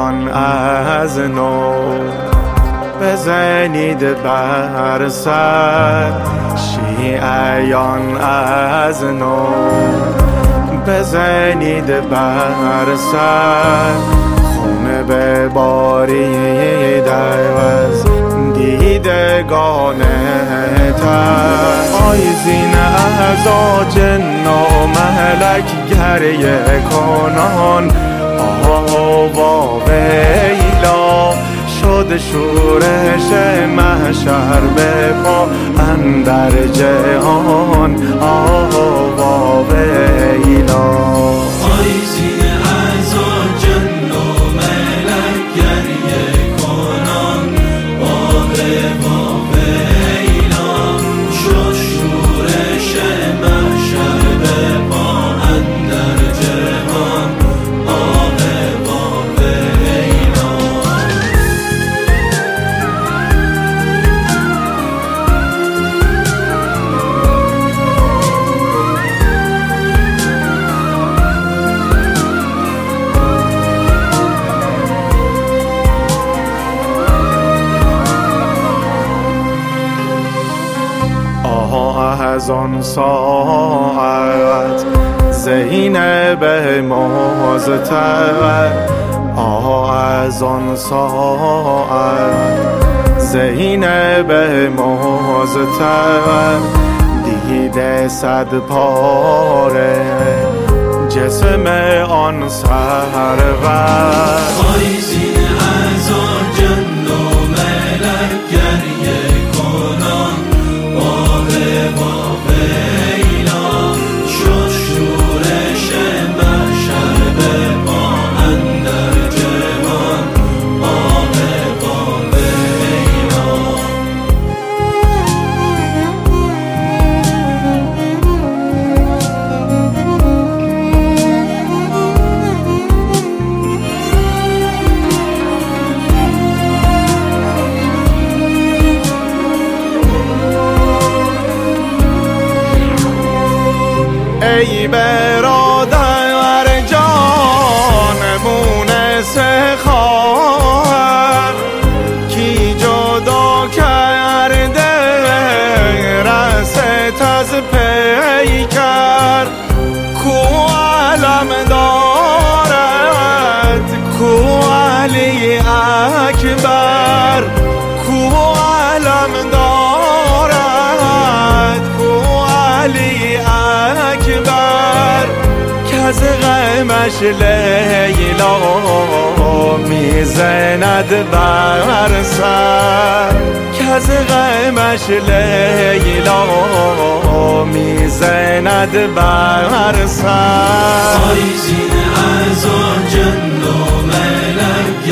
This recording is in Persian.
ایان از نو بزنید بر سر، شیعیان از نو بزنید بر سر، خونه ببارید از دیدگان تر. آیزین اعضا جن و ملک گریه کنان، آوا ویلا شد شورش محشر به پا اندر جهان، آوا ویلا. آیزین اعضا جن و ملک گریه کنان، آوا ویلا شد شورش محشر به پا اندر جهان، آوا ویلا. از آن ساعت زینب مازتر، از آن ساعت زینب مازتر، دیده صد پاره جسم آن سرور. آیزین اعضا جن و ملک گریه کنان، آوا ویلا شد شورش محشر به پا اندر جهان، آوا ویلا. ای برادر جان مونس خواهر، کی جدا کرده رست از پیکر، کو علم دارد کو علی اکبر، کو علم دارد کو علی اکبر، کز غمش لیلا میزند بر سر، کز غمش لیلا میزند بر سر. آیزین اعضا جن و ملک